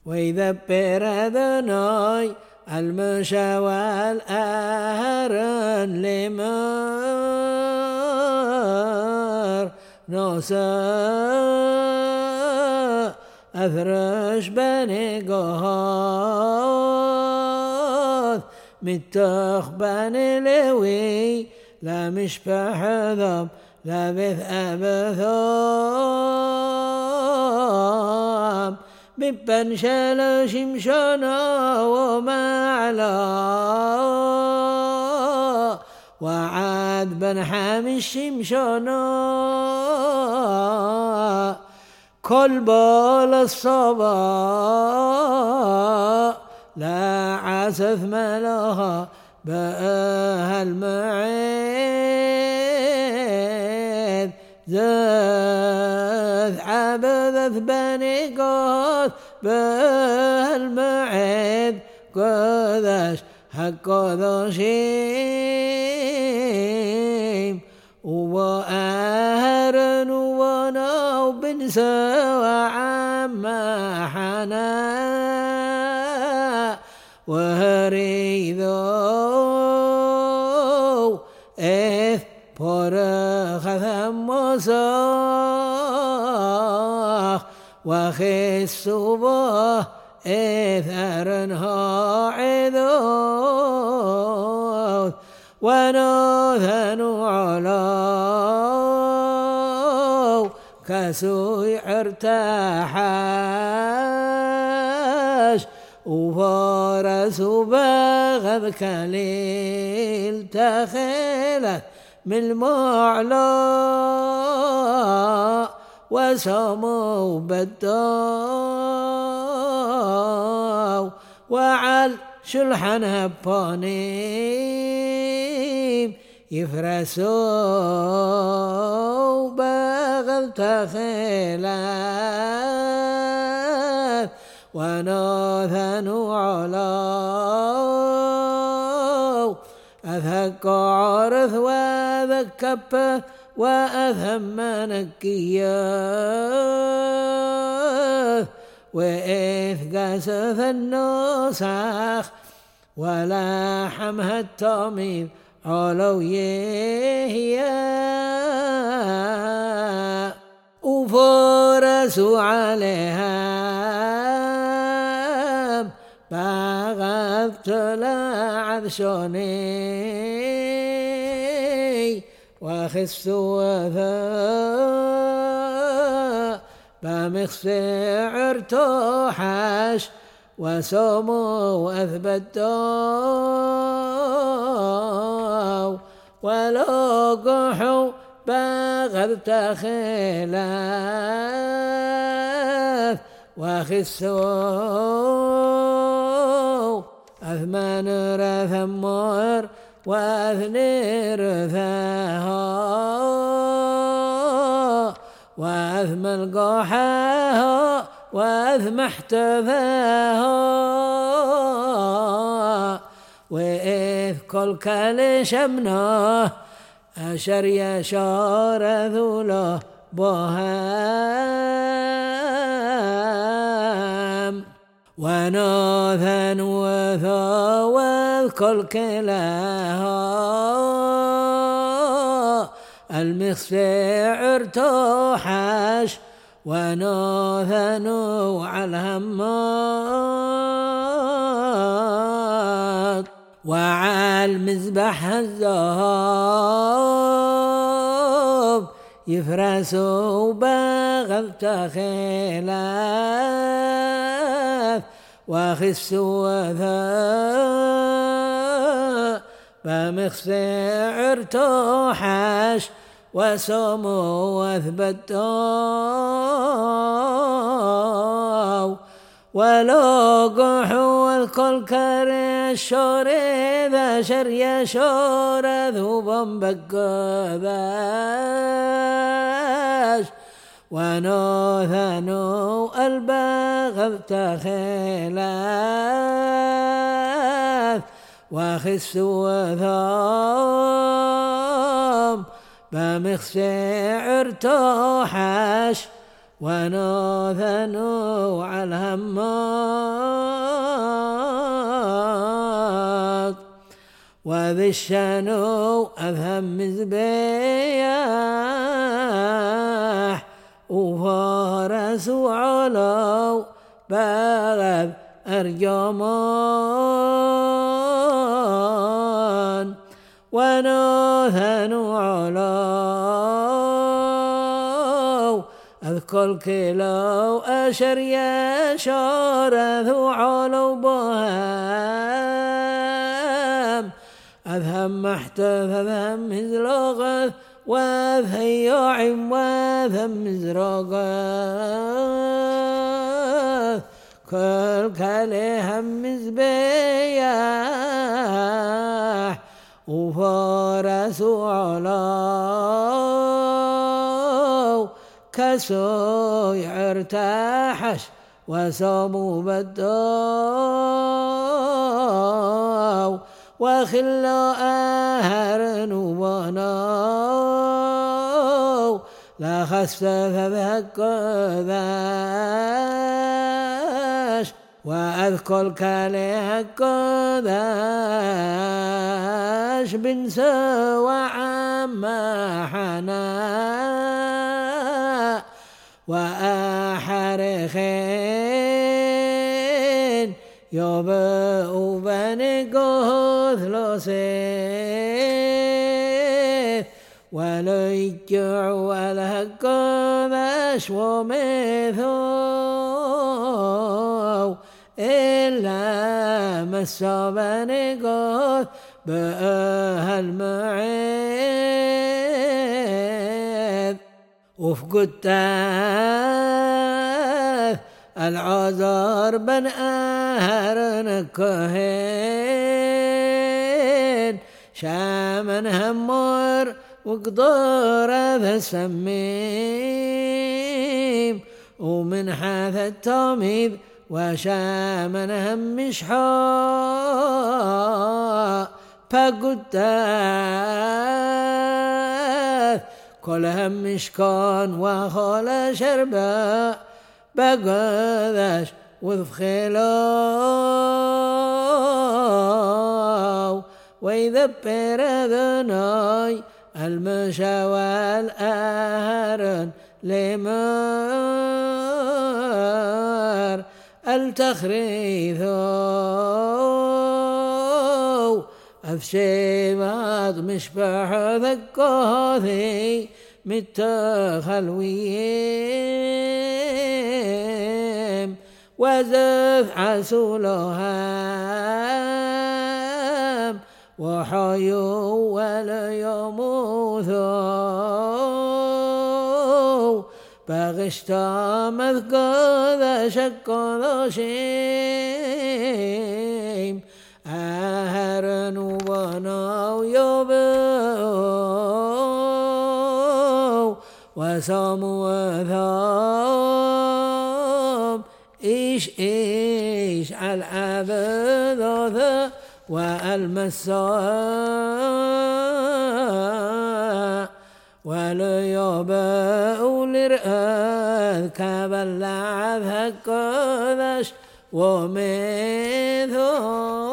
ويذبر أذناي المشى والأهرن لمر نوسى أثرش بني قهاث متخ بني لوي لا مشبح ذب لا بث أبثام ببن شل شمشنا ومعلا وعاد بن حامي الشمشنا كل بال الصبا لا عسف ملها بأها المعيد زاذ عبث بني قاث بأها المعيد قذش حق ذشيم وأهرن وناو بن سوى عما حنا وهريذو إذ برخ ثمصاخ وخسوبه إذ أرنها عذوث ونوثن علو كسوي ارتاحاش وفارس بغذ كليل تخيلت من المعلى وسموا بداو وعل شلحن هبانيم يفرسوا بغل تخيلات وناثنوا علو أذهك عارث وذكبه وأذهم نكياه وإذ قاسث النسخ ولا حمها التميم علويه وفرسوا عليها بغضت لعذ شوني وخسوا وثاء بمخسع ارتوحش وسموا أثبتوا ولقحوا بغضت خلاف وخسوا أثمان رثمر وأثنير ثاها وأثم القحاها وأثم احتفاها وإذ كل كلشمناه أشر يشار ذوله بهام وناثا وثا والكل كلاها المخسع ارتوحش وناثا على الهمات وعلى المذبح الذهب يفرسوا بغضت خلاف وخسوا وثاء بمخسع ارتوحش وسموا واثبتوا ولقحوا الكل كري الشوري ذا شري شور ذوبا بقذاش ونوثنوا البغض تخلاف وخسوا وثام بمخسع ارتوحش ونوثنوا على الهمات وذشنوا أفهم مزبيح وفارسوا علو بغب أرجمان ونوثنوا علو أذكر كيلو أشر يشار ذو علو بهم أذهم محتف أذهم مزرغث وذهيعم وذهم مزرغث كل كلهم مزبيح وفارسوا علو كسوي ارتاحش وصاموا بدو وخلوا أهرن وبنو لا خسف فذكذاش وأذكر كاليه كذاش بن سوى عما حنا وأحرخين يبقوا بني قثلو سيث ولا يجع ولا قذاش ومثو إلا مسا بني قث بأهل معيذ وفقدت العذر بن أهرن كهين شامن همر وقدر ذا السميم ومن حاث التميذ وشامن هم مشحاء فقدت كلهم مشكان وخال شرباء بقذاش وذخلو ويذبر ذناي المشى والأهرن لمر التخريثو أفشيبات مشبح ذكاثي متخلويم وزف عسولهم وحيوا ولا يموثوا بغشتا مذكذا شكذا شيم أهرن وبنوا يبوا وصاموا وثام إيش على العبد والمساء ولا يباء لرأذ كبلع ذكذش ومثو